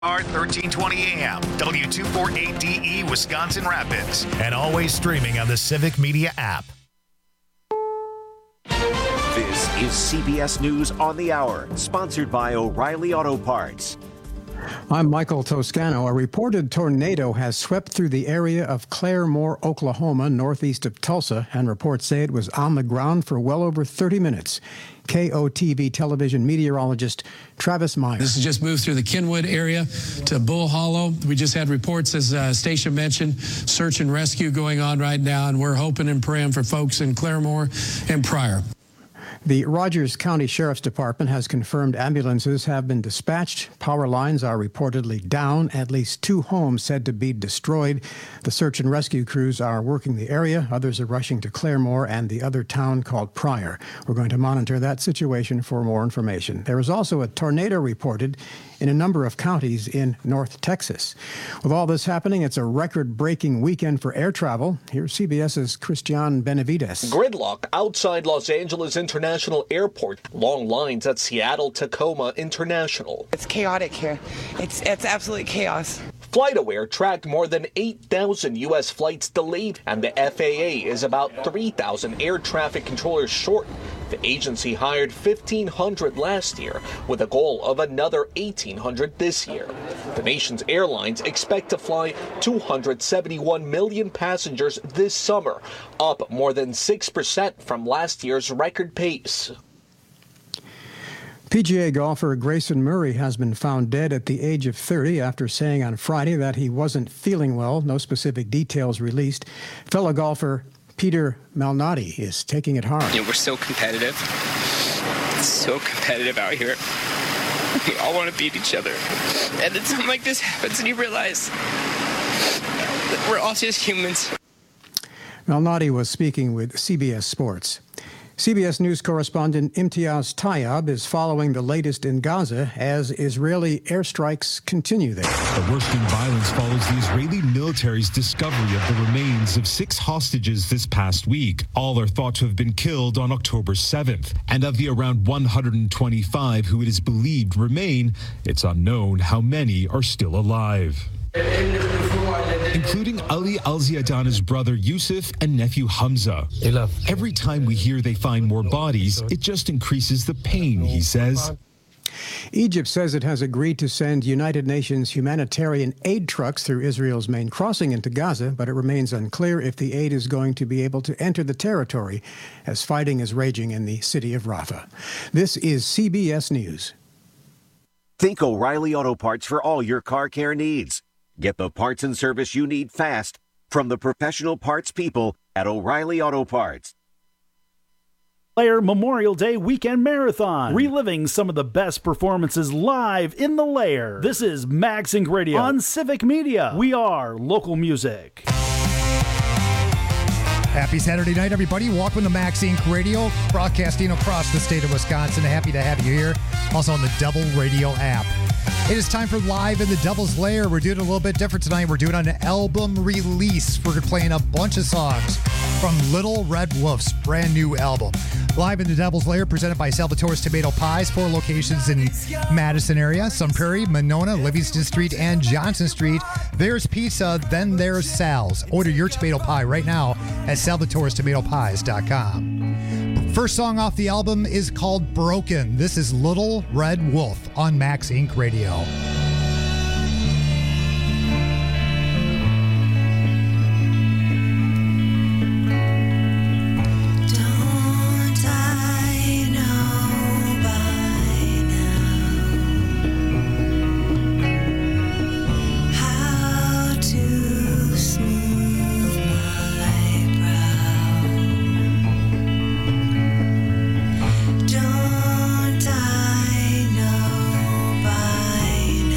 1320 AM, W248DE, Wisconsin Rapids, and always streaming on the Civic Media app. This is CBS News on the Hour, sponsored by O'Reilly Auto Parts. I'm Michael Toscano. A reported tornado has swept through the area of Claremore, Oklahoma, northeast of Tulsa, and reports say it was on the ground for well over 30 minutes. KOTV television meteorologist Travis Meyer. This has just moved through the Kenwood area to Bull Hollow. We just had reports, as Stacia mentioned, search and rescue going on right now, and we're hoping and praying for folks in Claremore and Pryor. The Rogers County Sheriff's Department has confirmed ambulances have been dispatched. Power lines are reportedly down. At least 2 homes said to be destroyed. The search and rescue crews are working the area. Others are rushing to Claremore and the other town called Pryor. We're going to monitor that situation for more information. There is also a tornado reported in a number of counties in North Texas. With all this happening, it's a record-breaking weekend for air travel. Here's CBS's Christian Benavides. Gridlock outside Los Angeles International Airport. Long lines at Seattle-Tacoma International. It's chaotic here. It's absolute chaos. FlightAware tracked more than 8,000 U.S. flights delayed, and the FAA is about 3,000 air traffic controllers short. The agency hired 1,500 last year, with a goal of another 1,800 this year. The nation's airlines expect to fly 271 million passengers this summer, up more than 6% from last year's record pace. PGA golfer Grayson Murray has been found dead at the age of 30 after saying on Friday that he wasn't feeling well. No specific details released. Fellow golfer Peter Malnati is taking it hard. We're so competitive. It's so competitive out here. We all want to beat each other. And then something like this happens and you realize that we're all just humans. Malnati was speaking with CBS Sports. CBS News correspondent Imtiaz Tayyab is following the latest in Gaza as Israeli airstrikes continue there. The worst in violence follows the Israeli military's discovery of the remains of 6 hostages this past week. All are thought to have been killed on October 7th. And of the around 125 who it is believed remain, it's unknown how many are still alive, including Ali al-Ziadana's brother Yusuf and nephew Hamza. Every time we hear they find more bodies, it just increases the pain, he says. Egypt says it has agreed to send United Nations humanitarian aid trucks through Israel's main crossing into Gaza, but it remains unclear if the aid is going to be able to enter the territory as fighting is raging in the city of Rafah. This is CBS News. Think O'Reilly Auto Parts for all your car care needs. Get the parts and service you need fast from the professional parts people at O'Reilly Auto Parts. Lair Memorial Day Weekend Marathon, reliving some of the best performances live in the Lair. This is Max Inc. Radio on Civic Media. We are local music. Happy Saturday night, everybody. Welcome to Max Inc. Radio, broadcasting across the state of Wisconsin. Happy to have you here. Also on the Double Radio app. It is time for Live in the Devil's Lair. We're doing it a little bit different tonight. We're doing an album release. We're playing a bunch of songs from Little Red Wolf's brand new album. Live in the Devil's Lair, presented by Salvatore's Tomato Pies. 4 locations in Madison area: Sun Prairie, Monona, Livingston Street, and Johnson Street. There's pizza, then there's Sal's. Order your tomato pie right now at salvatorestomatopies.com. First song off the album is called Broken. This is Little Red Wolf on Max Inc. Radio. Don't I know by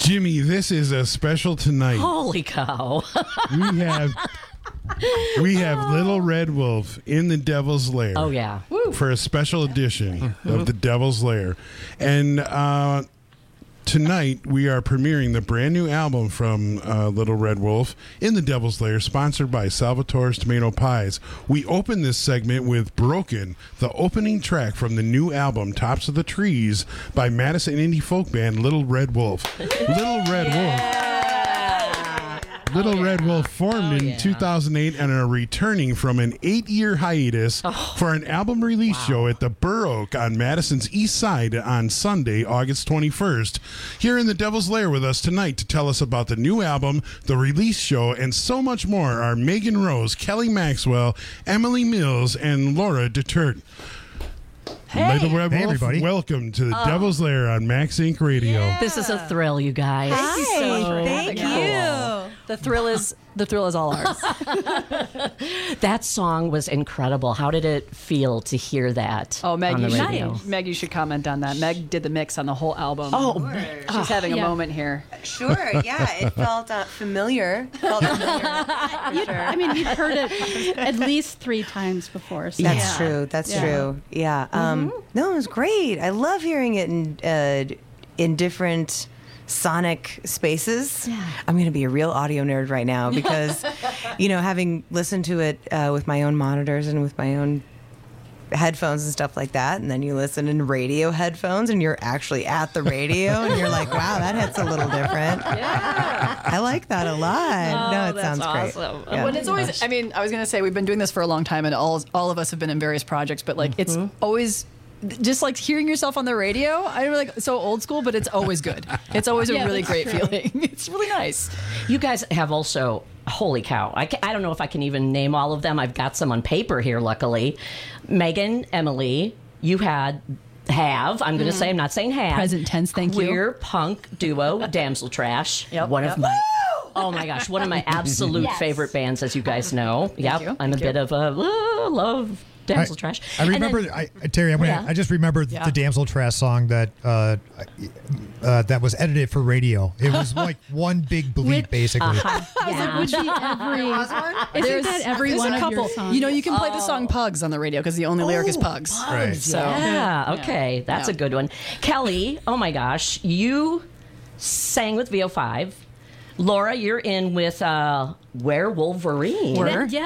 Jimmy, this is a special tonight. Holy cow. We have Little Red Wolf in the Devil's Lair. Oh, yeah. For a special edition of the Devil's Lair. And tonight we are premiering the brand new album from Little Red Wolf in the Devil's Lair, sponsored by Salvatore's Tomato Pies. We open this segment with Broken, the opening track from the new album Tops of the Trees by Madison indie folk band Little Red Wolf. Little Red Wolf. Little Red Wolf formed in 2008 and are returning from an 8-year hiatus for an album release show at the Burr Oak on Madison's East Side on Sunday, August 21st. Here in the Devil's Lair with us tonight to tell us about the new album, the release show, and so much more are Megan Rose, Kelly Maxwell, Emily Mills, and Laura Detert. Hey. Little Red Wolf, everybody. Welcome to the Devil's Lair on Max Inc. Radio. Yeah. This is a thrill, you guys. Thank you. The thrill is all ours. That song was incredible. How did it feel to hear that? Oh, Meg, on the radio? Meg, you should comment on that. Meg did the mix on the whole album. Oh, she's having a moment here. Sure, yeah, it felt familiar. I mean, you've heard it at least 3 times before. So. That's true. That's true. Yeah. No, it was great. I love hearing it in different sonic spaces. Yeah. I'm going to be a real audio nerd right now because, having listened to it with my own monitors and with my own headphones and stuff like that, and then you listen in radio headphones and you're actually at the radio and you're like, wow, that hits a little different. Yeah. I like that a lot. No, it sounds awesome. great. Yeah. When it's always, I mean, I was going to say we've been doing this for a long time and all of us have been in various projects, but like it's always just like hearing yourself on the radio. I'm like so old school, but it's always good. It's always a really great feeling. It's really nice. You guys have also, holy cow, I don't know if I can even name all of them. I've got some on paper here, luckily. Megan, Emily, you have, I'm going to say, I'm not saying have. Present tense, thank you. Queer punk duo, Damsel Trash. Of my... Oh my gosh, one of my absolute favorite bands, as you guys know. I'm a bit of a love Damsel Trash. I remember, Terry, I just remembered the Damsel Trash song that that was edited for radio. It was like one big bleep, basically. Isn't that every one of your songs? You can play the song Pugs on the radio because the only lyric is Pugs. Right. So, okay, that's a good one. Kelly, oh my gosh, you sang with VO5. Laura, you're in with Werewolverine.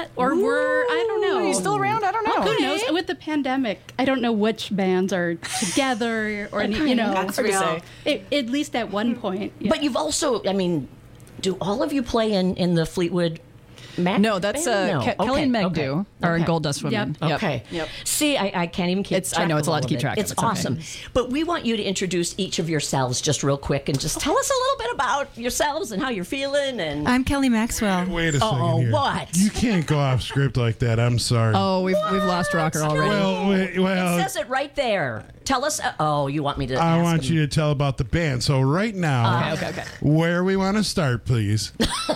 I don't know. Are you still around? I don't know. Who knows? With the pandemic, I don't know which bands are together or any, That's real. At least at one point. Yeah. But you've also, do all of you play in the Fleetwood Mac? No, that's Kelly and Meg do. Are in Gold Dust Women. Yep. Okay. Yep. See, I can't even keep track. I know it's a lot to keep track of. It's awesome. Okay. But we want you to introduce each of yourselves just real quick and just tell us a little bit about yourselves and how you're feeling. And I'm Kelly Maxwell. Wait a second here. What? You can't go off script like that. I'm sorry. Oh, we've lost Rocker already. Well, it says it right there. Tell us. You want me to? I want you to tell about the band. So right now, where we want to start, please,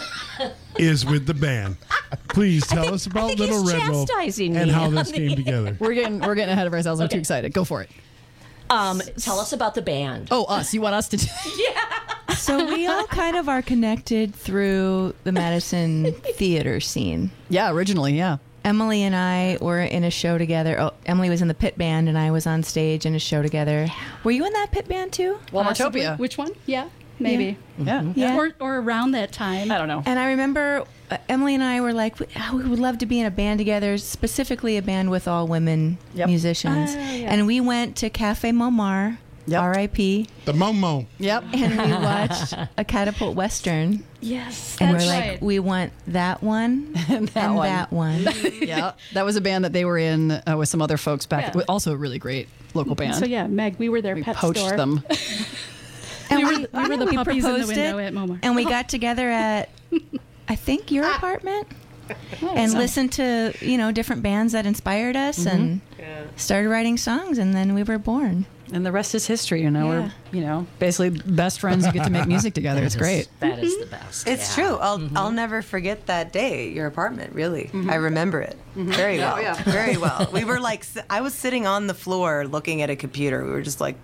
is with the band. Please tell us about Little Red Wolf and how this came together. We're getting ahead of ourselves. I'm too excited. Go for it. Tell us about the band. Oh, us. You want us to? Yeah. So we all kind of are connected through the Madison theater scene. Yeah, originally, yeah. Emily and I were in a show together. Oh, Emily was in the pit band, and I was on stage in a show together. Were you in that pit band too? Walmartopia. Which one? Yeah, maybe. Yeah. Or around that time. I don't know. And I remember Emily and I were like, we would love to be in a band together, specifically a band with all women musicians. And we went to Cafe Momar. R.I.P. The Momo. Yep. And we watched a Catapult Western. Yes, and that's we're right. like, we want that one and that one. Yeah, that was a band that they were in with some other folks back. Also a really great local band. So Meg, we were their pet store. We poached them. And we were the puppies in the window at Momar. And we got together at, I think, your apartment. And listened to different bands that inspired us and started writing songs, and then we were born. And the rest is history. We're basically best friends who get to make music together. It's great. That is the best. It's true. I'll never forget that day at your apartment. Really, I remember it very well. Very well. We were like, I was sitting on the floor looking at a computer. We were just like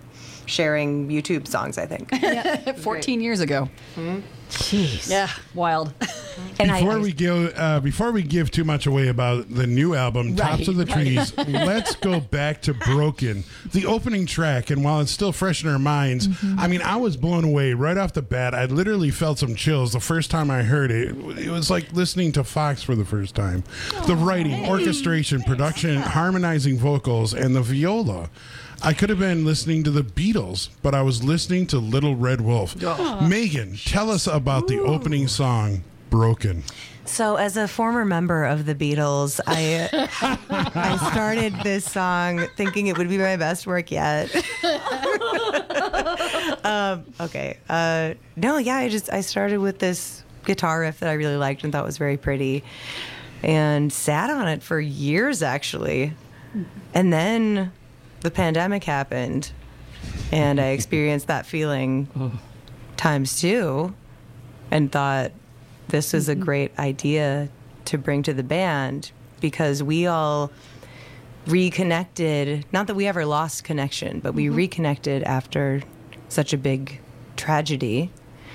sharing YouTube songs, I think. 14 years ago. Jeez. Yeah, wild. Before we give too much away about the new album, Tops of the Trees, let's go back to Broken, the opening track. And while it's still fresh in our minds, I mean, I was blown away right off the bat. I literally felt some chills the first time I heard it. It was like listening to Fox for the first time. The writing, orchestration, production, harmonizing vocals, and the viola. I could have been listening to the Beatles, but I was listening to Little Red Wolf. Megan, tell us about the opening song, Broken. So, as a former member of the Beatles, I started this song thinking it would be my best work yet. I started with this guitar riff that I really liked and thought was very pretty, and sat on it for years, actually. And then the pandemic happened, and I experienced that feeling times two, and thought this is a great idea to bring to the band, because we all reconnected. Not that we ever lost connection, but we reconnected after such a big tragedy,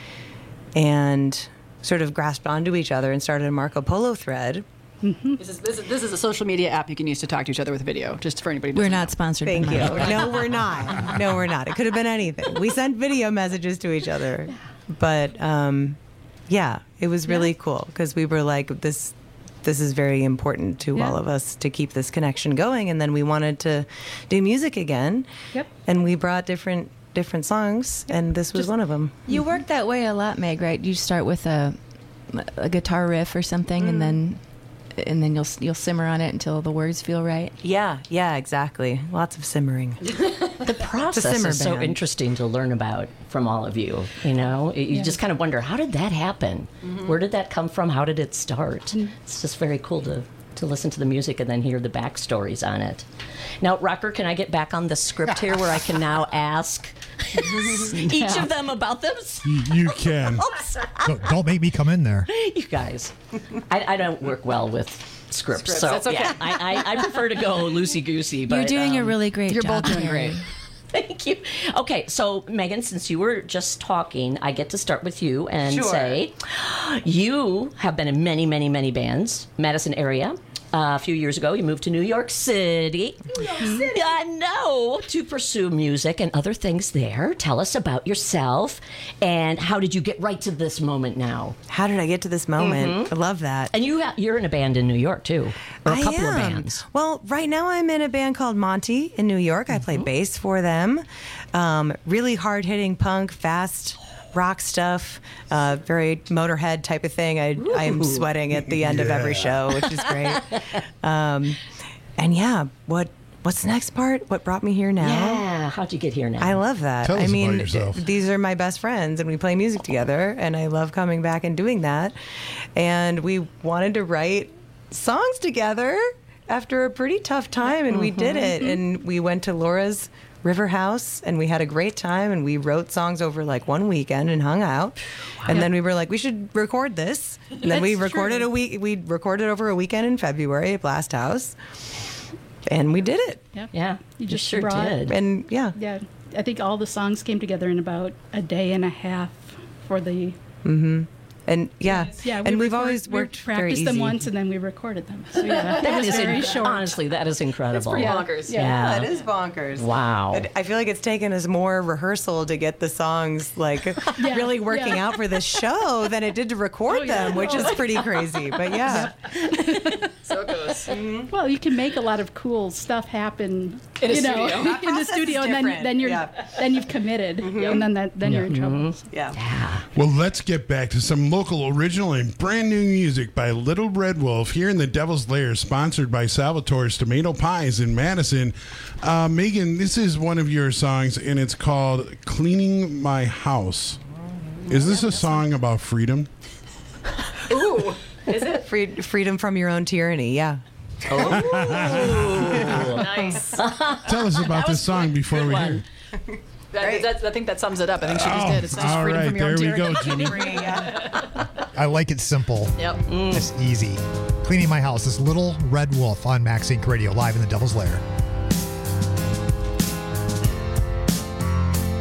and sort of grasped onto each other and started a Marco Polo thread. This is a social media app you can use to talk to each other with video, just for anybody who We're doesn't not know. sponsored. Thank by you. Marco. No, we're not. No, we're not. It could have been anything. We sent video messages to each other. But, it was really cool, because we were like, this is very important to all of us to keep this connection going. And then we wanted to do music again. Yep. And we brought different songs, and this was one of them. You work that way a lot, Meg, right? You start with a guitar riff or something, and then you'll simmer on it until the words feel right. Yeah, exactly. Lots of simmering. The process is so interesting to learn about from all of you. You know, you just kind of wonder, how did that happen? Where did that come from? How did it start? It's just very cool to listen to the music and then hear the backstories on it. Now, Rocker, can I get back on the script here where I can now ask each of them about them? You can. Don't make me come in there. You guys, I don't work well with scripts, so that's okay. yeah, I prefer to go loosey-goosey. But You're doing a really great job. You're both doing great. Thank you. Okay, so Megan, since you were just talking, I get to start with you and say you have been in many, many, many bands, Madison area. A few years ago, you moved to New York City. I know, to pursue music and other things there. Tell us about yourself, and how did you get right to this moment now? How did I get to this moment? I love that. And you're in a band in New York, too, or a couple of bands. Well, right now I'm in a band called Monty in New York. I play bass for them. Really hard-hitting punk, fast rock stuff, very Motorhead type of thing. I'm sweating at the end of every show, which is great. What's the next part? What brought me here now? Yeah, how'd you get here now? I love that. Tell us about yourself. These are my best friends, and we play music together, and I love coming back and doing that. And we wanted to write songs together after a pretty tough time, and we did it. And we went to Laura's River House, and we had a great time, and we wrote songs over like one weekend and hung out. And then we were like, we should record this. And then we recorded we recorded over a weekend in February at Blast House. And we did it. Yeah, You just sure brought- did. And Yeah, I think all the songs came together in about a day and a half for the. And and we've always we worked very practiced easy. them once, and then we recorded them. So yeah, That it was is very short. honestly, that is incredible. Pretty bonkers. Yeah. It is bonkers. Wow. I feel like it's taken us more rehearsal to get the songs like really working out for this show than it did to record them, which is pretty crazy. But yeah. So it goes. Well, you can make a lot of cool stuff happen In a you know, studio. That in the process is studio, and different. then you've committed, and then you're in trouble. Yeah. Well, let's get back to some local, original, and brand new music by Little Red Wolf here in the Devil's Lair, sponsored by Salvatore's Tomato Pies in Madison. Megan, this is one of your songs, and it's called Cleaning My House. Is this a song about freedom? Ooh. Is it? Freedom from your own tyranny, yeah. Oh, Nice. Tell us about this song before we hear. I think that sums it up. I think she just did. It's just all freedom right, from your own there we tyranny. go, Jimmy. I like it simple. Yep. It's easy. Cleaning My House. This Little Red Wolf on Max Inc. Radio, live in the Devil's Lair.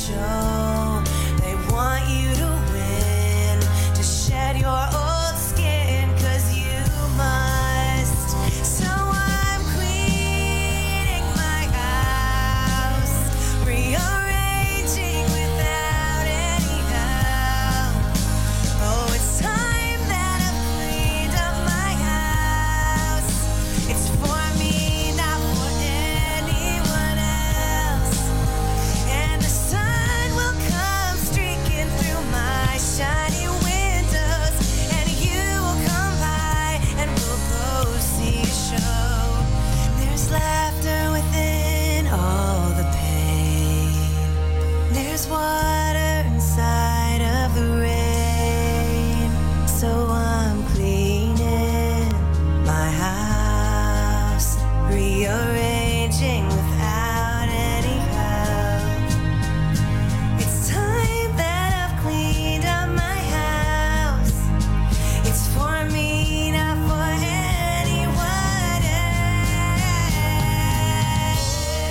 show. They want you to win, to shed your old skin, 'cause you must. So I'm cleaning my house, rearranging without any help. Oh, it's time that I've cleaned up my house. It's for me, not for anyone else. And the sun will come streaking through my shiny windows, and you will come by and we'll go see a show. There's laughter within all the pain. There's water inside of the rain. So I'm cleaning my house, rearranging without any help. It's time that I've cleaned up my house. It's for me, not for anyone else.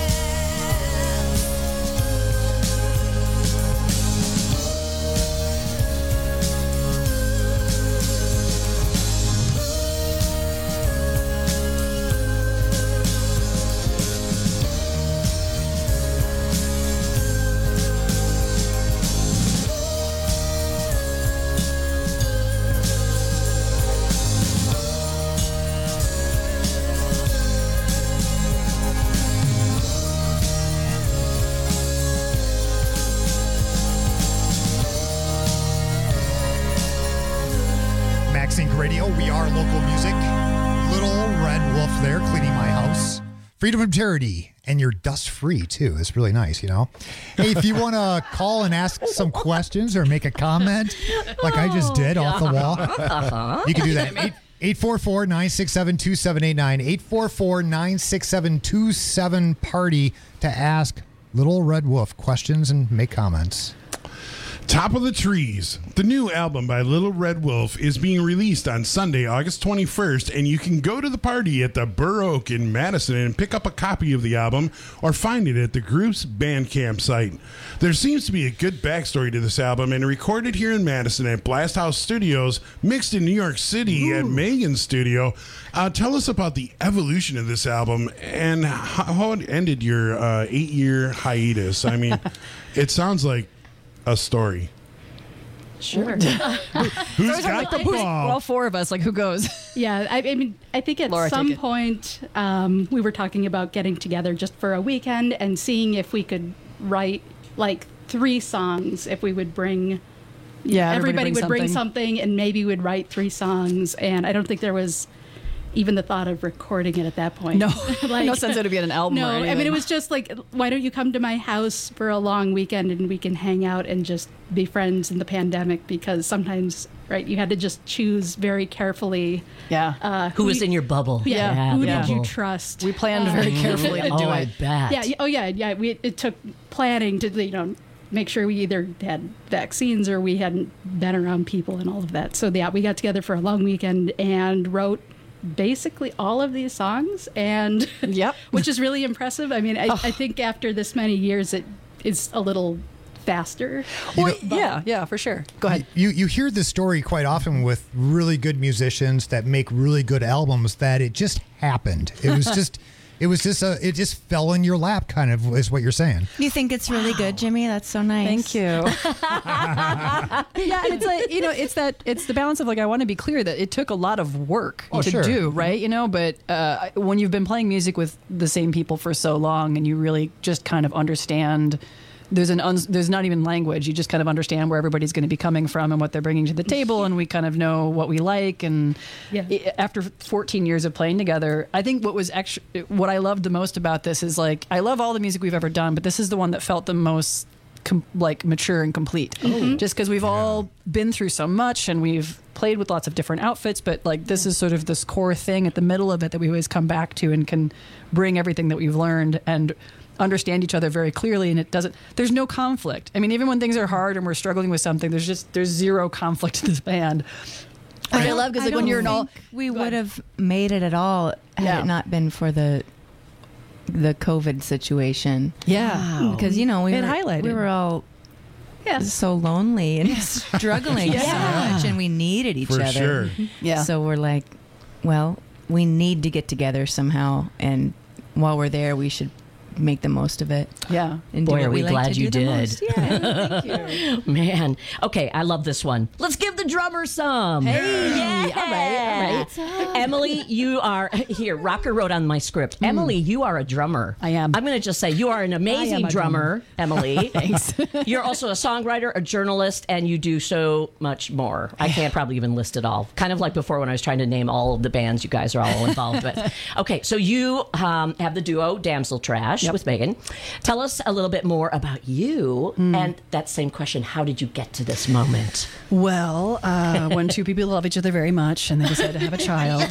Max Inc. Radio, we are local music. Little Red Wolf there, cleaning my house. Freedom from charity, and you're dust free too. It's really nice, you know. Hey, if you want to call and ask some questions or make a comment, like I just did off the wall, you can do that. 844-967-2789. 844-967-27party to ask Little Red Wolf questions and make comments. Top of the Trees. The new album by Little Red Wolf is being released on Sunday, August 21st, and you can go to the party at the Burr Oak in Madison and pick up a copy of the album or find it at the group's Bandcamp site. There seems to be a good backstory to this album, and recorded here in Madison at Blast House Studios, mixed in New York City at Megan's studio. Tell us about the evolution of this album and how it ended your 8-year hiatus. I mean, it sounds like a story. Sure. Who's got the ball? All four of us, like, who goes? Yeah, I mean, I think at Laura, some take it. point we were talking about getting together just for a weekend and seeing if we could write like 3 songs, if we would bring. Yeah, everybody would bring something. something, and maybe we'd write 3 songs. And I don't think there was even the thought of recording it at that point. No, no sense of it being an album. No, or anything. I mean, it was just like, why don't you come to my house for a long weekend and we can hang out and just be friends in the pandemic? Because sometimes, right, you had to just choose very carefully. Yeah. Who was in your bubble? Yeah. Who Yeah. did you trust? We planned very carefully to do Oh, I it. bet. Yeah. Oh, yeah. Yeah. It took planning to, make sure we either had vaccines or we hadn't been around people and all of that. So, yeah, we got together for a long weekend and wrote basically all of these songs, and which is really impressive. I mean, I think after this many years, it is a little faster. Well, yeah, for sure. Go ahead. You hear this story quite often with really good musicians that make really good albums, that it just happened. It was just it just fell in your lap, kind of, is what you're saying. You think it's really good, Jimmy? That's so nice. Thank you. Yeah, and it's like, it's the balance of, like, I want to be clear that it took a lot of work to do, right? But when you've been playing music with the same people for so long, and you really just kind of understand. There's not even language. You just kind of understand where everybody's going to be coming from and what they're bringing to the table, and we kind of know what we like. And after 14 years of playing together, I think what I loved the most about this is, like, I love all the music we've ever done, but this is the one that felt the most mature and complete. Just because we've all been through so much and we've played with lots of different outfits, but, like, this is sort of this core thing at the middle of it that we always come back to and can bring everything that we've learned and understand each other very clearly, and there's no conflict. I mean, even when things are hard and we're struggling with something, there's zero conflict in this band. Which I love, because, like, when you're in all, we would have made it at all had it not been for the the COVID situation. Yeah. Because, you know, we It were, highlighted. we were all so lonely and struggling so much, and we needed each For other. sure. Yeah. So we're like, well, we need to get together somehow, and while we're there, we should make the most of it. Yeah. And Boy, do what are we like glad to you do the did. most. Yeah, thank you. Man. Okay, I love this one. Let's give the drummer some. Hey. Yeah. All right. Emily, you are here. Rocker wrote on my script. Emily, you are a drummer. I am. I'm going to just say you are an amazing a drummer, Emily. Thanks. You're also a songwriter, a journalist, and you do so much more. I can't probably even list it all. Kind of like before when I was trying to name all of the bands you guys are all involved with. Okay, so you have the duo Damsel Trash with Megan. Tell us a little bit more about you, and that same question, how did you get to this moment? Well, when two people love each other very much and they decide to have a child.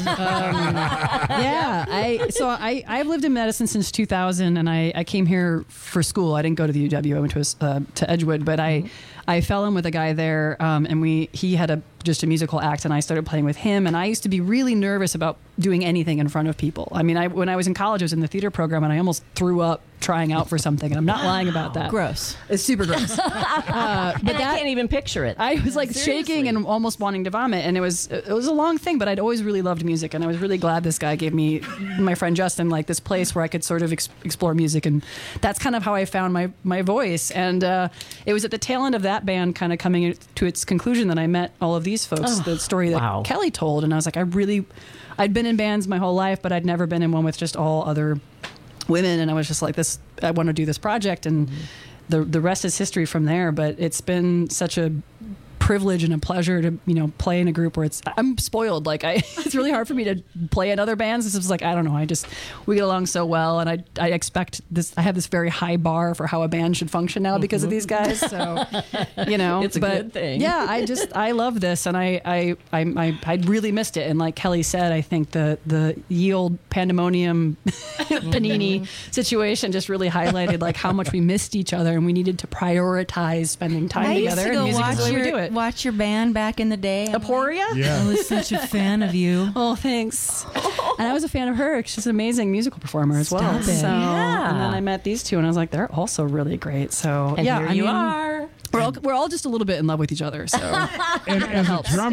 I've lived in Madison since 2000, and I came here for school. I didn't go to the UW. I went to Edgewood, but I fell in with a guy there, and he had just a musical act, and I started playing with him. And I used to be really nervous about doing anything in front of people. I mean, when I was in college, I was in the theater program, and I almost threw up trying out for something, and I'm not lying about that. Gross. It's super gross. But I can't even picture it. I was like shaking and almost wanting to vomit, and it was a long thing, but I'd always really loved music, and I was really glad this guy gave me, my friend Justin, like this place where I could sort of explore music, and that's kind of how I found my voice. And it was at the tail end of that band kind of coming to its conclusion that I met all of these folks, the story that Kelly told, and I was like, I'd been in bands my whole life, but I'd never been in one with just all other women, and I was just like, I want to do this project, and the rest is history from there. But it's been such a privilege and a pleasure to play in a group where I'm spoiled. Like it's really hard for me to play in other bands. This is like, I don't know, we get along so well, and I expect this. I have this very high bar for how a band should function now because of these guys. So it's a good thing. Yeah, I love this, and I really missed it. And like Kelly said, I think the ye old pandemonium panini situation just really highlighted like how much we missed each other, and we needed to prioritize spending time together. And music is the way we do it. Watch your band back in the day. Aporia? Yeah. I was such a fan of you. Oh, thanks. And I was a fan of her. She's an amazing musical performer as well. Stop it. So, Yeah. And then I met these two, and I was like, they're also really great. So, And yeah, here you are. We're all just a little bit in love with each other. So, And as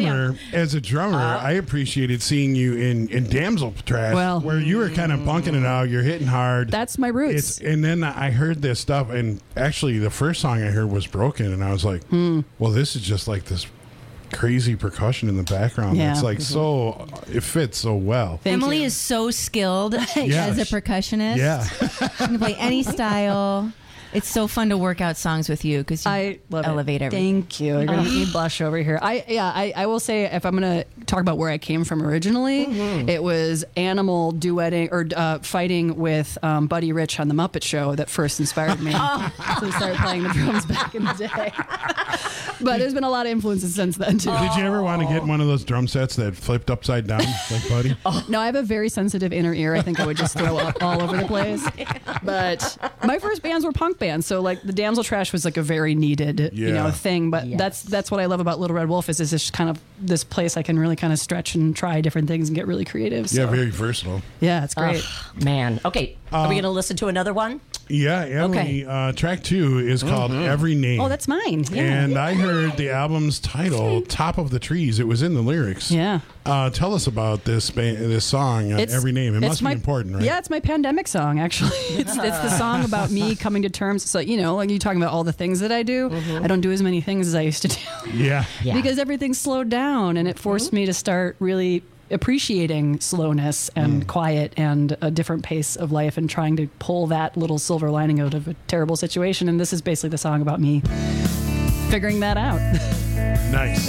a drummer, I appreciated seeing you in Damsel Trash, where you were kind of bunking it out. You're hitting hard. That's my roots. And then I heard this stuff, and actually the first song I heard was Broken, and I was like, well, this is just like this crazy percussion in the background. Yeah. It's like it fits so well. Emily is so skilled as a percussionist. Yeah. She can play any style. It's so fun to work out songs with you because you elevate everything. Thank you. You're going to make me blush over here. I will say, if I'm going to talk about where I came from originally, it was Animal duetting or fighting with Buddy Rich on The Muppet Show that first inspired me to start playing the drums back in the day. But there's been a lot of influences since then, too. Did you ever want to get one of those drum sets that flipped upside down like Buddy? No, I have a very sensitive inner ear. I think I would just throw up all over the place. But my first bands were punk bands, so like the Damsel Trash was like a very needed thing. But that's what I love about Little Red Wolf is this kind of this place I can really kind of stretch and try different things and get really creative. So. Yeah, very versatile. Yeah, it's great. Man. Okay, are we going to listen to another one? Yeah, Emily. Track 2 is called Every Name. Oh, that's mine. Yeah. And I heard the album's title, Top of the Trees. It was in the lyrics. Yeah. Tell us about this song, Every Name. It must be important, right? Yeah, it's my pandemic song, actually. It's the song about me coming to terms. So, like you're talking about all the things that I do. I don't do as many things as I used to do. Yeah. Because everything slowed down, and it forced me to start really appreciating slowness and quiet and a different pace of life and trying to pull that little silver lining out of a terrible situation. And this is basically the song about me figuring that out. Nice.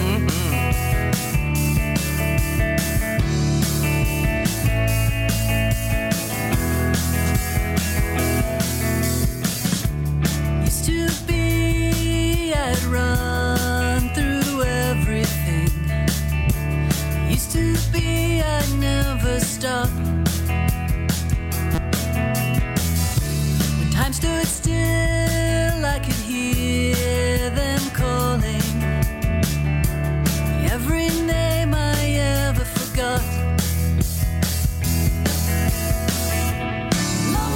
Used to be I'd run through everything. Used to be I'd never stop. When time stood still, I could hear them calling every name I ever forgot.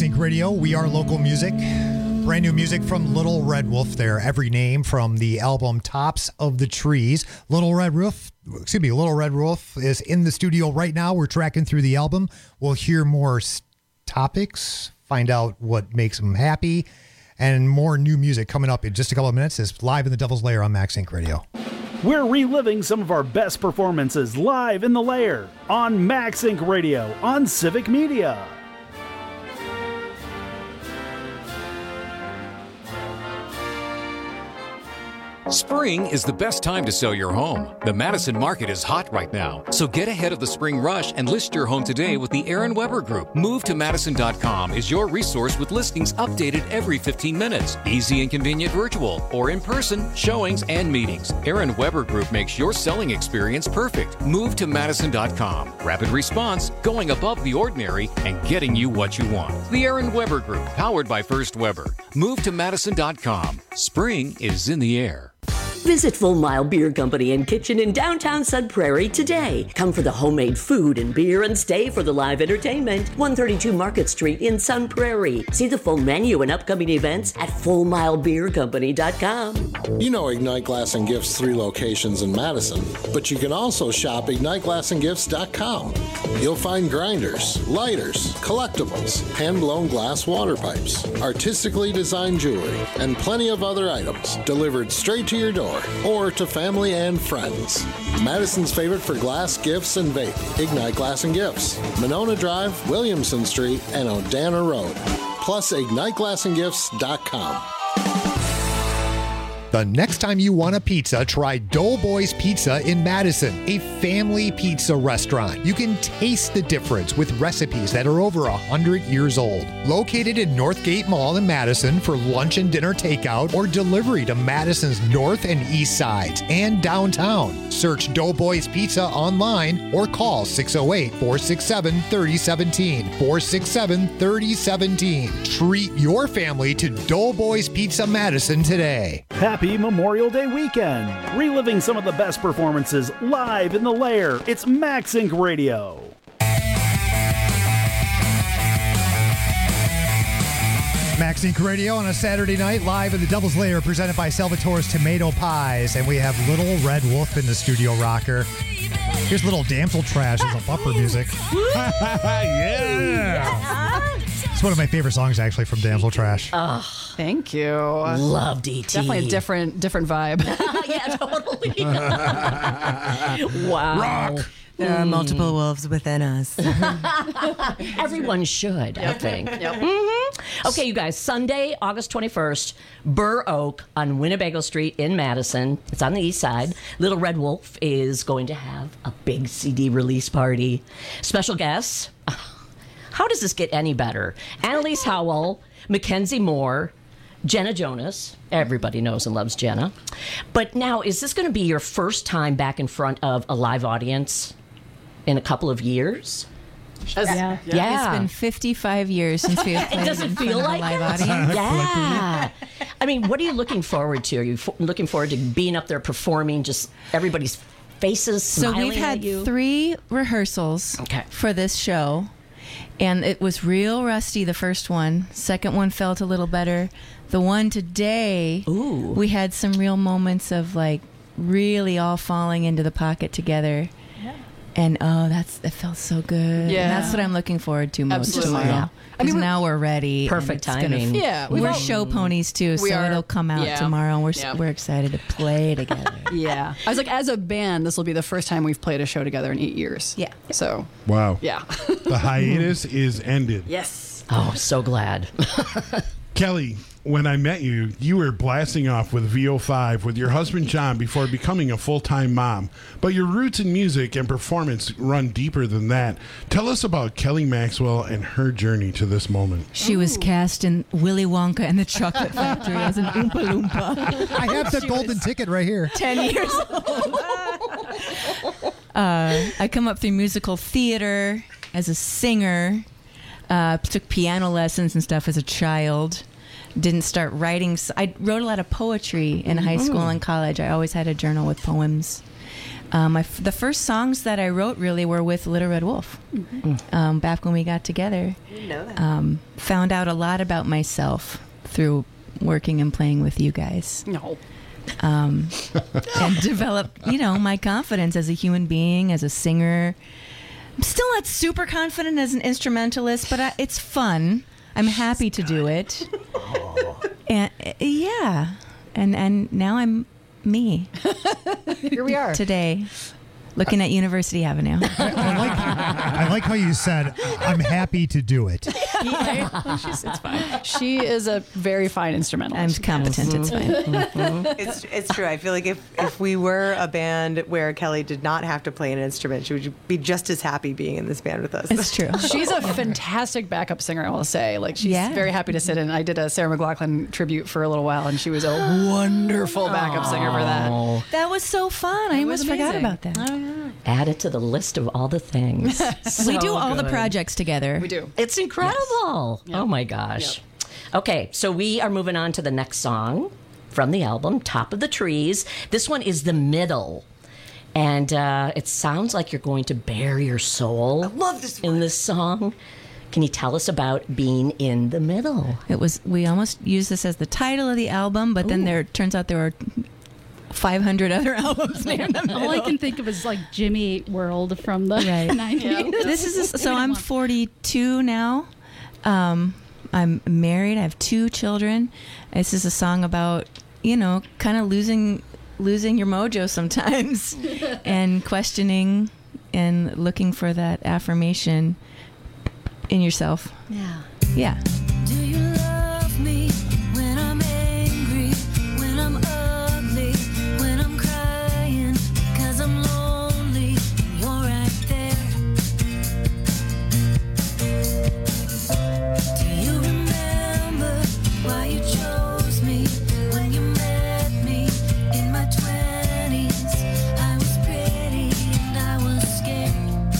MaxInc Radio. We are local music. Brand new music from Little Red Wolf there. Every name from the album Tops of the Trees. Little Red Wolf is in the studio right now. We're tracking through the album. We'll hear more topics, find out what makes them happy, and more new music coming up in just a couple of minutes. It's live in the Devil's Lair on MaxInc Radio. We're reliving some of our best performances live in the Lair on MaxInc Radio on Civic Media. Spring is the best time to sell your home. The Madison market is hot right now, so get ahead of the spring rush and list your home today with the Aaron Weber Group. MoveToMadison.com is your resource with listings updated every 15 minutes. Easy and convenient virtual or in-person showings and meetings. Aaron Weber Group makes your selling experience perfect. MoveToMadison.com. Rapid response, going above the ordinary, and getting you what you want. The Aaron Weber Group, powered by First Weber. MoveToMadison.com. Spring is in the air. Visit Full Mile Beer Company and Kitchen in downtown Sun Prairie today. Come for the homemade food and beer and stay for the live entertainment. 132 Market Street in Sun Prairie. See the full menu and upcoming events at FullMileBeerCompany.com. You know Ignite Glass and Gifts 3 locations in Madison, but you can also shop IgniteGlassandGifts.com. You'll find grinders, lighters, collectibles, hand-blown glass water pipes, artistically designed jewelry, and plenty of other items delivered straight to your door or to family and friends. Madison's favorite for glass, gifts, and vape. Ignite Glass and Gifts. Monona Drive, Williamson Street, and Odana Road. Plus IgniteGlassandGifts.com. The next time you want a pizza, try Doughboys Pizza in Madison, a family pizza restaurant. You can taste the difference with recipes that are over 100 years old. Located in Northgate Mall in Madison for lunch and dinner takeout or delivery to Madison's north and east sides and downtown. Search Doughboys Pizza online or call 608-467-3017. 467-3017. Treat your family to Doughboys Pizza Madison today. Happy Memorial Day weekend! Reliving some of the best performances live in the Lair. It's MaxInc Radio. MaxInc Radio on a Saturday night, live in the Devil's Lair, presented by Salvatore's Tomato Pies. And we have Little Red Wolf in the studio rocker. Here's Little Damsel Trash as a bumper music. Yeah! It's one of my favorite songs, actually, from Damsel Trash. Oh, thank you. Love DT. Definitely a different vibe. Yeah, totally. Wow. Rock. There are multiple wolves within us. Everyone should, I think. Yep. Mm-hmm. Okay, you guys, Sunday, August 21st, Burr Oak on Winnebago Street in Madison. It's on the east side. Little Red Wolf is going to have a big CD release party. Special guests. How does this get any better? Annalise Howell, Mackenzie Moore, Jenna Jonas. Everybody knows and loves Jenna. But now, is this going to be your first time back in front of a live audience in a couple of years? Yeah. It's been 55 years since we have played Does it in feel front of like a live that? audience. Yeah. I mean, what are you looking forward to? Are you looking forward to being up there performing, just everybody's faces smiling So we've had at you? 3 rehearsals for this show. And it was real rusty, the first one. Second one felt a little better. The one today, we had some real moments of like really all falling into the pocket together. Yeah. And it felt so good. Yeah. And that's what I'm looking forward to most tomorrow. Because now we're ready. Perfect timing. We're show ponies too, so it'll come out tomorrow, and we're excited to play together. Yeah. I was like, as a band, this will be the first time we've played a show together in 8 years. Yeah. So. Wow. Yeah. The hiatus is ended. Yes. Oh, so glad. Kelly, when I met you, you were blasting off with VO5 with your husband John before becoming a full-time mom. But your roots in music and performance run deeper than that. Tell us about Kelly Maxwell and her journey to this moment. She was cast in Willy Wonka and the Chocolate Factory as an Oompa Loompa. I have the golden ticket right here. 10 years old. I come up through musical theater as a singer. Took piano lessons and stuff as a child. Didn't start writing. I wrote a lot of poetry in high school and college. I always had a journal with poems. The first songs that I wrote really were with Little Red Wolf. Mm-hmm. Back when we got together. I didn't know that. Found out a lot about myself through working and playing with you guys. No. And developed, my confidence as a human being, as a singer. I'm still not super confident as an instrumentalist, but it's fun. I'm happy to do it. And and now I'm me. Here we are today, looking at University Avenue. I like how you said, "I'm happy to do it." It's fine. She is a very fine instrumentalist. I'm competent. It's fine. It's true. I feel like if we were a band where Kelly did not have to play an instrument, she would be just as happy being in this band with us. It's true. She's a fantastic backup singer, I will say. Like, she's very happy to sit in. I did a Sarah McLachlan tribute for a little while, and she was a wonderful backup singer for that. That was so fun. I almost forgot about that. Add it to the list of all the things. We do all the projects together. We do. It's incredible. Yes. Oh my gosh. Yep. Okay, so we are moving on to the next song from the album, Top of the Trees. This one is The Middle. And it sounds like you're going to bare your soul. I love this one. In this song. Can you tell us about being in the middle? We almost used this as the title of the album, but then turns out there were 500 other albums named The Middle. All I can think of is like Jimmy Eat World from the 90s. Yeah. This is so I'm 42 now. I'm married. I have 2 children. This is a song about, kind of losing your mojo sometimes and questioning and looking for that affirmation in yourself. Yeah. Yeah. Do you love me when I'm angry, when I'm ugly, when I'm crying, 'cause I'm lonely, you're right there. Do you remember why you chose me when you met me in my 20s? I was pretty and I was scared.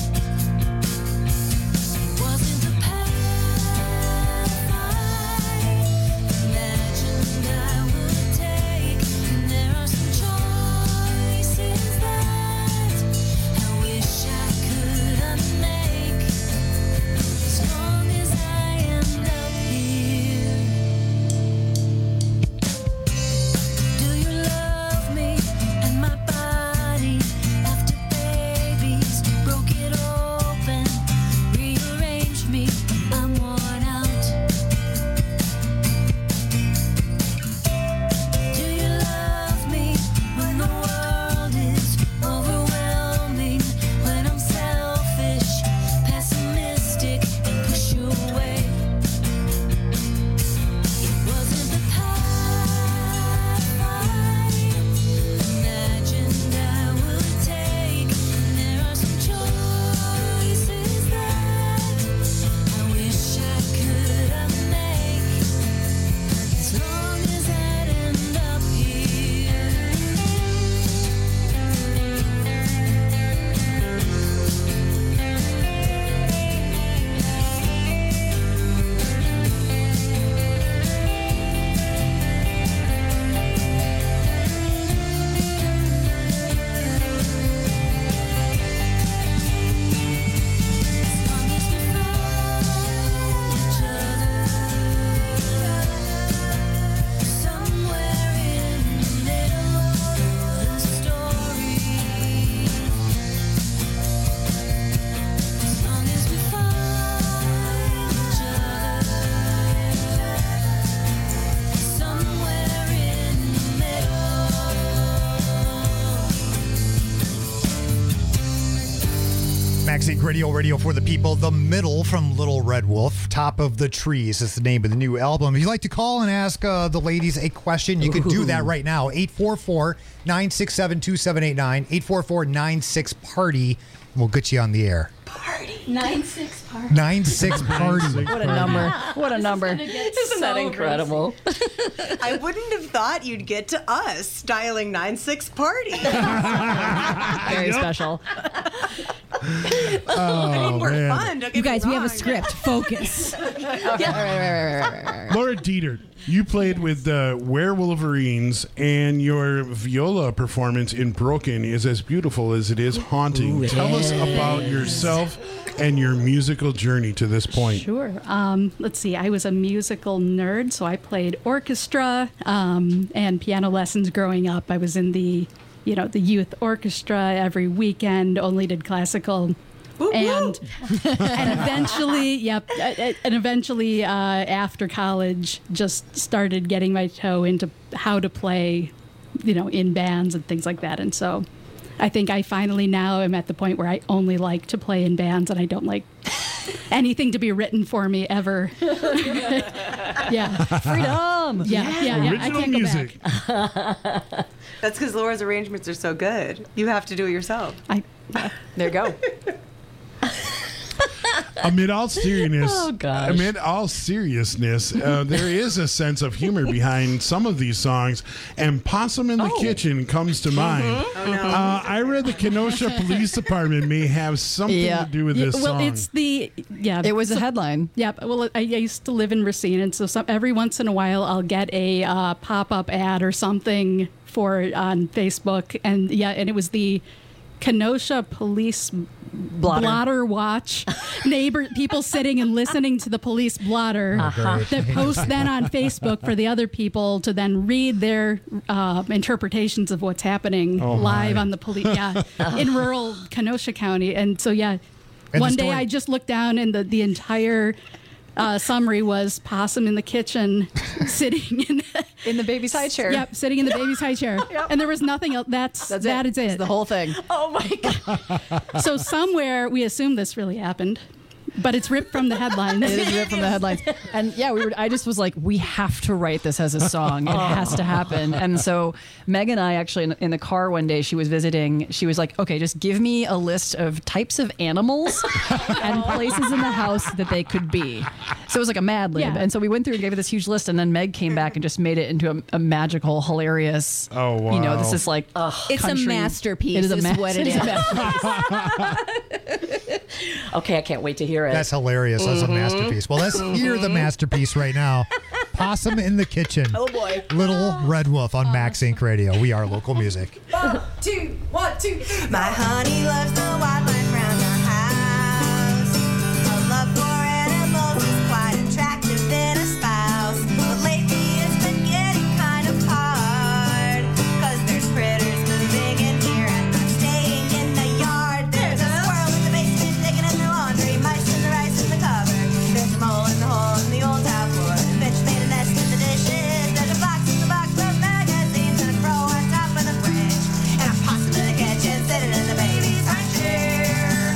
It wasn't the path I imagined I would take, and there are some choices that I wish I could unmake. As long as I end up here. Do you love me and my body after babies broke it open, rearranged me, I'm worn out. Do you love me when the world is overwhelming, when I'm selfish, pessimistic, and push you away? It wasn't the path I imagined I would take, and there are some choices that I wish I could unmake. As long as I'd end up here. Somewhere in the middle of the story. As long as we find each other. Somewhere in the Maxine Radio for the people. The Middle from Little Red Wolf. Top of the Trees is the name of the new album. If you'd like to call and ask the ladies a question, you can do that right now. 844-967-2789. 844-96-PARTY. We'll get you on the air. 9-6 party. 9-6 party. What a number. What a number. Isn't that incredible? I wouldn't have thought you'd get to us dialing 9-6 party. Very special. I mean, we're fun to You guys, we have a script. Focus. Laura Dieter, you played with the Werewolverines, and your viola performance in Broken is as beautiful as it is haunting. Tell us about yourself and your musical journey to this point. Sure. Let's see. I was a musical nerd, so I played orchestra and piano lessons growing up. I was in the youth orchestra every weekend. Only did classical. And eventually, after college, just started getting my toe into how to play, in bands and things like that. And so I think I finally now am at the point where I only like to play in bands and I don't like anything to be written for me ever. Yeah. Freedom. Yeah. I can't music. go back. That's because Laura's arrangements are so good. You have to do it yourself. There you go. Amid all seriousness, there is a sense of humor behind some of these songs, and Possum in the Kitchen comes to mind. I read the Kenosha Police Department may have something to do with this song. Well, it's it was a headline. Yeah, well, I used to live in Racine, and so every once in a while I'll get a pop-up ad or something on Facebook, and it was the Kenosha Police blotter watch. People sitting and listening to the police blotter that post then on Facebook for the other people to then read their interpretations of what's happening live on the police in rural Kenosha County. And so one day I just looked down and the entire summary was Possum in the kitchen sitting in the baby's high chair. Yep, sitting in the baby's high chair. Yep. And there was nothing else. That's it. It's the whole thing. Oh my God. So somewhere we assume this really happened, but it's ripped from the headlines. It is ripped from the headlines. And I just was like, we have to write this as a song. It has to happen. And so Meg and I actually in the car one day, she was visiting, she was like, okay, just give me a list of types of animals and places in the house that they could be. So it was like a Mad Lib. Yeah. And so we went through and gave her this huge list, and then Meg came back and just made it into a magical, hilarious, this is like it's country. a masterpiece. It is what it is. Okay, I can't wait to hear it. That's hilarious. That's a masterpiece. Well, let's hear the masterpiece right now. Possum in the Kitchen. Oh, boy. Little Red Wolf on Max Inc. Radio. We are local music. 1, 2, 1, 2. My honey loves the wildlife around the house. A love for animals is quite attractive in a spouse. But lately it's been getting kind of hard. 'Cause there's critters moving in here and not staying in the yard. There's a squirrel in the basement digging in the laundry. Mice in the rice in the cupboard. There's a mole in the hole in the old towel floor. The bitch made a nest in the dishes. There's a box in the box of magazines and a crow on top of the fridge. And a possum in the kitchen sitting in the baby's high chair.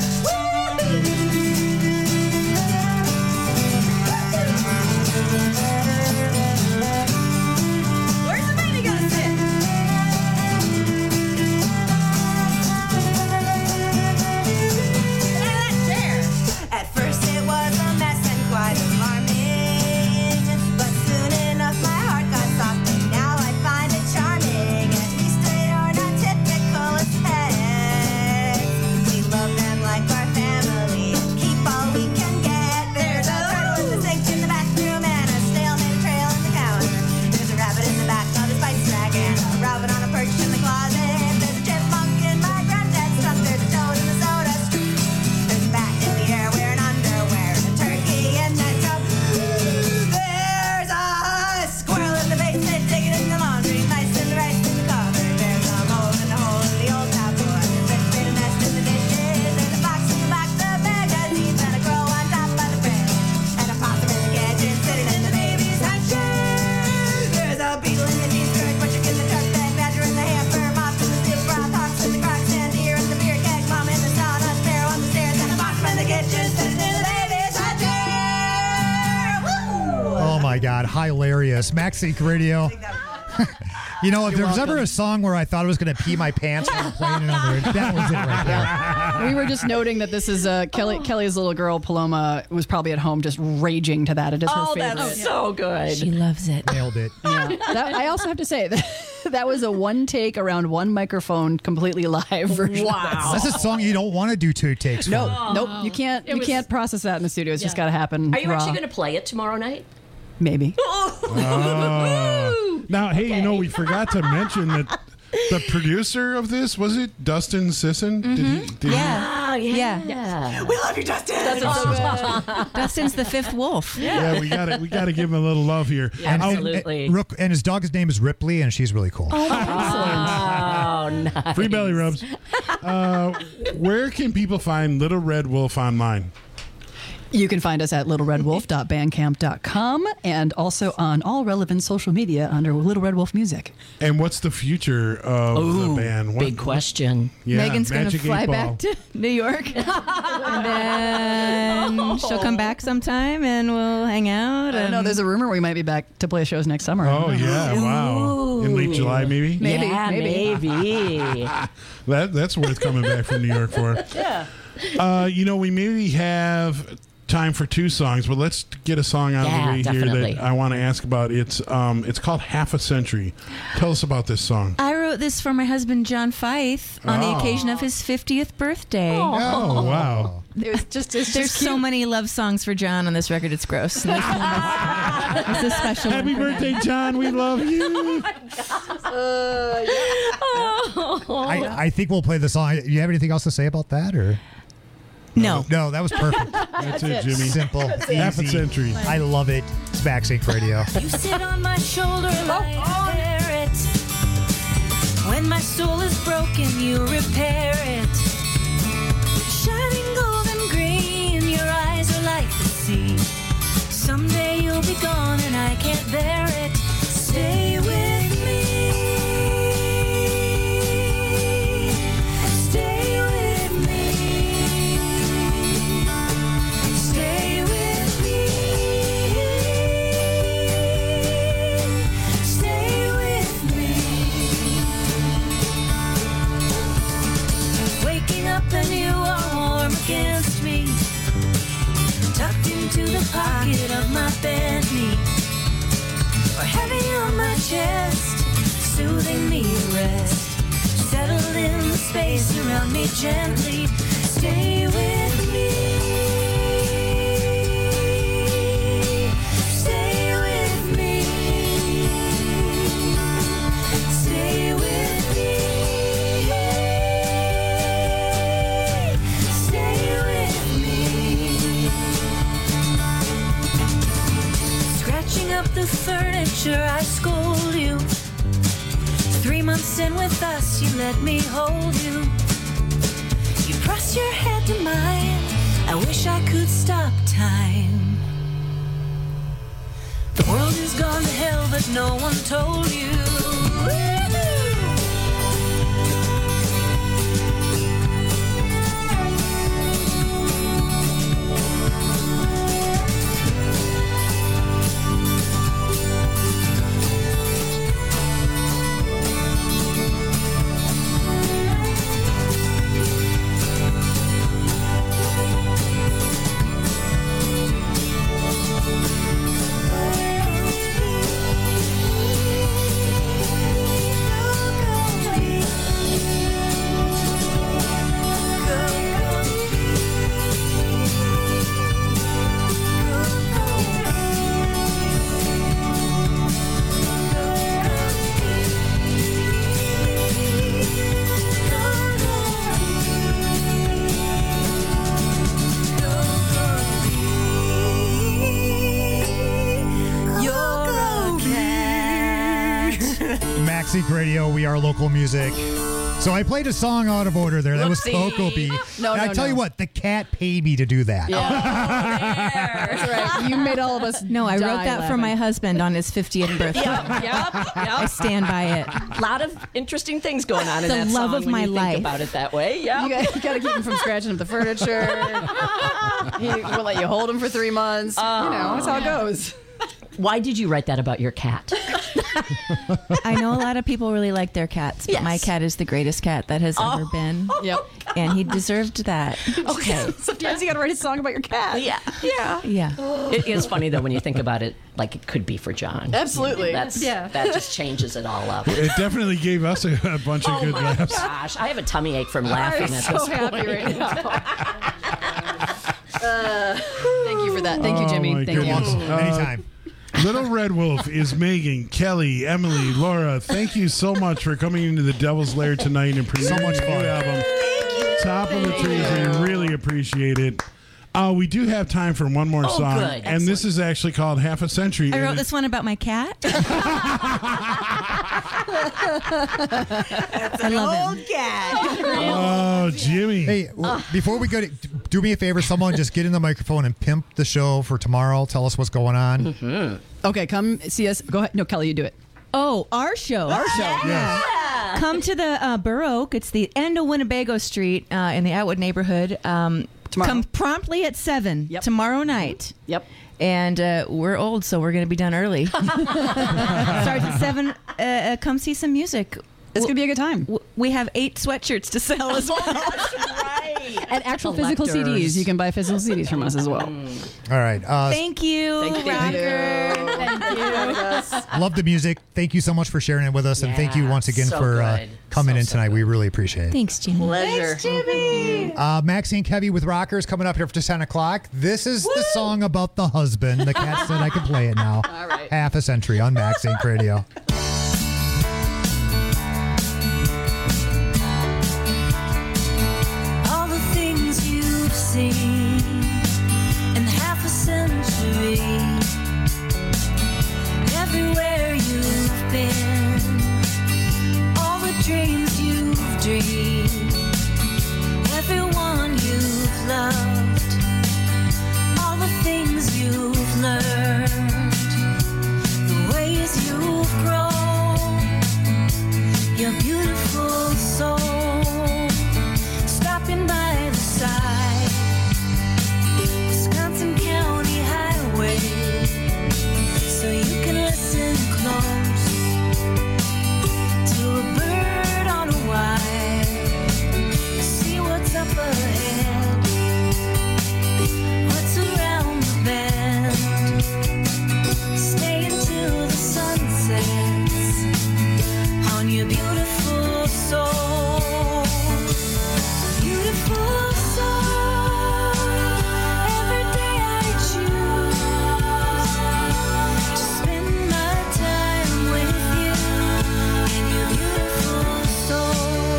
Where's the baby gonna sit? In that chair. At first it was a mess and quite alarming, but soon enough my heart got soft and now I find it charming. At least they are not typical as pets. We love them like our family and keep all we can get. There's a turtle in the sink in the bathroom and a snail made a trail in the counter. There's a rabbit in the back of his bike rack and a robin on a perch in the closet. There's a chipmunk in my granddad's trunk. There's a toad in the soda stream. There's a bat in the air wearing underwear and a turkey in the tub. There's a squirrel in the basement digging in the laundry. Mice in the rice in the cupboard. There's a mole in the hole in the old towel floor. There's a made a nest in the dishes. There's a box in the box of magazines and a crow on top of the fridge. And a possum in the kitchen sitting in the baby's high chair. There's a beetle in the jeans skirt, butcher in the truck bed, badger in the hamper, moth in the soup broth, hawks in the crock, and deer in the beer keg, mom in the sawdust, sparrow on the stairs, and a possum in the kitchen sitting in the baby's high chair. Woo! Oh my God, hilarious. Max Inc. Radio. You know, if there was ever a song where I thought I was going to pee my pants while playing it on there, that was it right there. We were just noting that this is Kelly's little girl Paloma was probably at home just raging to that. It is her favorite. That's so good. She loves it. Nailed it. Yeah. I also have to say that That was a one take around one microphone, completely live version. Wow. That's a song you don't want to do 2 takes for. Nope. You can't. You can't process that in the studio. It's just got to happen. Are you raw. actually going to play it tomorrow night? Maybe. Now, hey, we forgot to mention that the producer of this, was it Dustin Sisson? Yeah. We love you, Dustin. Dustin's the fifth wolf. Yeah, we got to give him a little love here. Absolutely. And his dog's name is Ripley, and she's really cool. Oh, nice. Free belly rubs. Where can people find Little Red Wolf online? You can find us at littleredwolf.bandcamp.com and also on all relevant social media under Little Red Wolf Music. And what's the future of the band? Big question. Yeah, Megan's going to Magic fly 8 Ball. back to New York. And then she'll come back sometime and we'll hang out. I don't know. There's a rumor we might be back to play shows next summer. Oh, yeah. Wow. In late July, maybe? Maybe. That's worth coming back from New York for. Yeah. We maybe have time for 2 songs, but let's get a song out of the way definitely. here that I want to ask about. It's called Half a Century. Tell us about this song. I wrote this for my husband, John Fife, on the occasion of his 50th birthday. Oh, wow. There's so many love songs for John on this record, it's gross. And this one is a special Happy one for birthday, him. John. We love you. I think we'll play the song. You have anything else to say about that, or? No, that was perfect. That's it, Jimmy. Simple, Half a easy. century. I love it. It's Backsync Radio. You sit on my shoulder like a parrot. When my soul is broken, you repair it. Shining golden green, your eyes are like the sea. Someday you'll be gone and I can't bear it. Stay with me. Stay with me. Stay with me. Stay with me. Waking up and you are warm against me, tucked into the pocket of my bent knee, or heavy on my chest, soothing me to rest. Settle in the space around me gently. Stay with me. Stay with me. Stay with me. Stay with me. Scratching up the furniture, I scold you. 3 months in with us, you let me hold you. You press your head to mine. I wish I could stop time. The world has gone to hell, but no one told you. Backsync Radio, we are local music. So I played a song out of order there. That was Whoopsie. Coco Bee. No, and I tell you what, the cat paid me to do that. That's right. You made all of us. No, I wrote die that for laughing. my husband on his 50th birthday. Yep. I stand by it. A lot of interesting things going on in The that love song of when my you life. think about it that way. Yeah. You got to keep him from scratching up the furniture. We'll let you hold him for 3 months. That's how it goes. Why did you write that about your cat? I know a lot of people really like their cats, but my cat is the greatest cat that has ever been. Yep. And he deserved that. Okay. Sometimes you got to write a song about your cat. Yeah. Yeah. It is funny though when you think about it, like it could be for John. Absolutely. That just changes it all up. It definitely gave us a bunch of good laughs. Gosh, I have a tummy ache from laughing at this so happy point. right now. Thank you for that. Thank you, Jimmy. my Thank goodness. you. Anytime. Little Red Wolf is Megan, Kelly, Emily, Laura. Thank you so much for coming into the Devil's Lair tonight and presenting So much fun. your album. Top of the trees. We really appreciate it. We do have time for one more song, good. and this is actually called Half a Century. I and wrote this one about my cat. I love him. Oh, Jimmy. Hey, before we go, do me a favor. Someone just get in the microphone and pimp the show for tomorrow. Tell us what's going on. Okay, come see us. Go ahead. No, Kelly, you do it. Oh, our show. Yes. Come to the Burr Oak. It's the end of Winnebago Street in the Atwood neighborhood. Come promptly at 7 tomorrow night. Yep. And we're old, so we're going to be done early. Starts at 7. Come see some music. It's going to be a good time. We have 8 sweatshirts to sell as well. That's right. And actual physical CDs. You can buy physical CDs from us as well. All right. Thank you, Rocker. Thank you. Love the music. Thank you so much for sharing it with us, and thank you once again so for good. coming in tonight. We really appreciate it. Thanks, Jimmy. Pleasure. Maxine Kevy with Rockers coming up here after 10 o'clock. This is the song about the husband. The cat said I could play it now. All right. Half a Century on Maxine Radio. All the things you've seen in half a century, everywhere you've been, all the dreams you've dreamed, everyone you've loved, all the things you've learned, the ways you've grown, your beautiful soul. Stopping by the side, Wisconsin County Highway, so you can listen close to a bird on a wire. See what's up ahead, what's around the bend. Stay until the sun sets on your beautiful soul. Beautiful soul. Every day I choose to spend my time with you and your beautiful soul.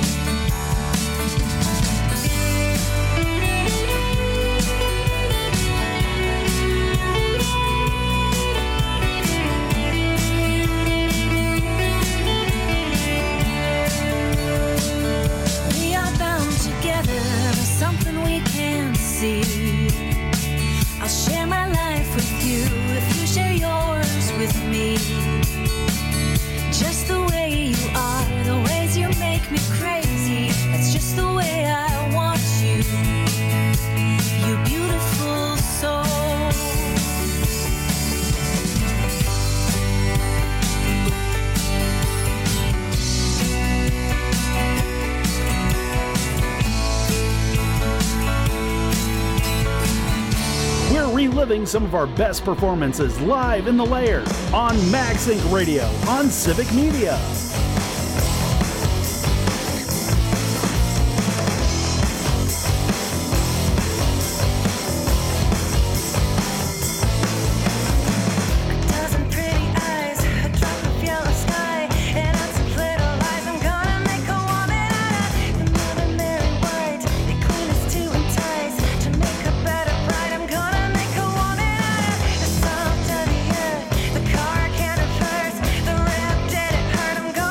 We are bound together, something we can't see. I'll share my life with you if you share yours with me. Just the way you are, the ways you make me crazy. That's just the way I want you, you beautiful soul. We're reliving some of our best performances live in the Lair on Max Inc. Radio on Civic Media. Dozen pretty eyes, a drop of yellow sky, and lots of little lies. I'm gonna make a woman out of your mother Mary White. The queen is to entice, to make a better bride. I'm gonna make a woman out of the salt of the earth, the car can reverse, the rap did it hurt. I'm gonna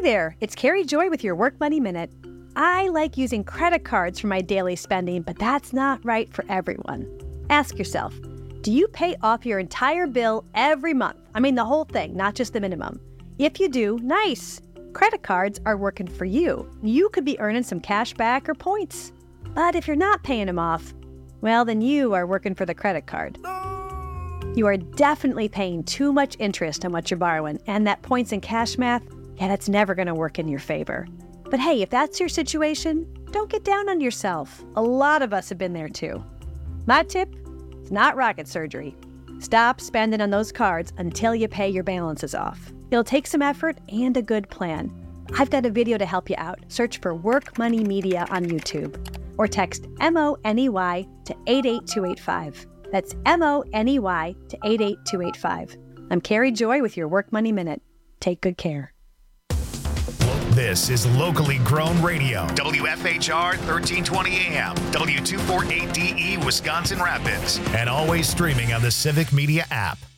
there, it's Carrie Joy with your Work Money Minute. I like using credit cards for my daily spending, but that's not right for everyone. Ask yourself, do you pay off your entire bill every month? I mean the whole thing, not just the minimum. If you do, nice. Credit cards are working for you. You could be earning some cash back or points. But if you're not paying them off, well, then you are working for the credit card. You are definitely paying too much interest on what you're borrowing, and that points and cash math, yeah, that's never going to work in your favor. But hey, if that's your situation, don't get down on yourself. A lot of us have been there too. My tip, it's not rocket surgery. Stop spending on those cards until you pay your balances off. It'll take some effort and a good plan. I've got a video to help you out. Search for Work Money Media on YouTube or text MONEY to 88285. That's MONEY to 88285. I'm Carrie Joy with your Work Money Minute. Take good care. This is locally grown radio. WFHR 1320 AM, W248DE Wisconsin Rapids, and always streaming on the Civic Media app.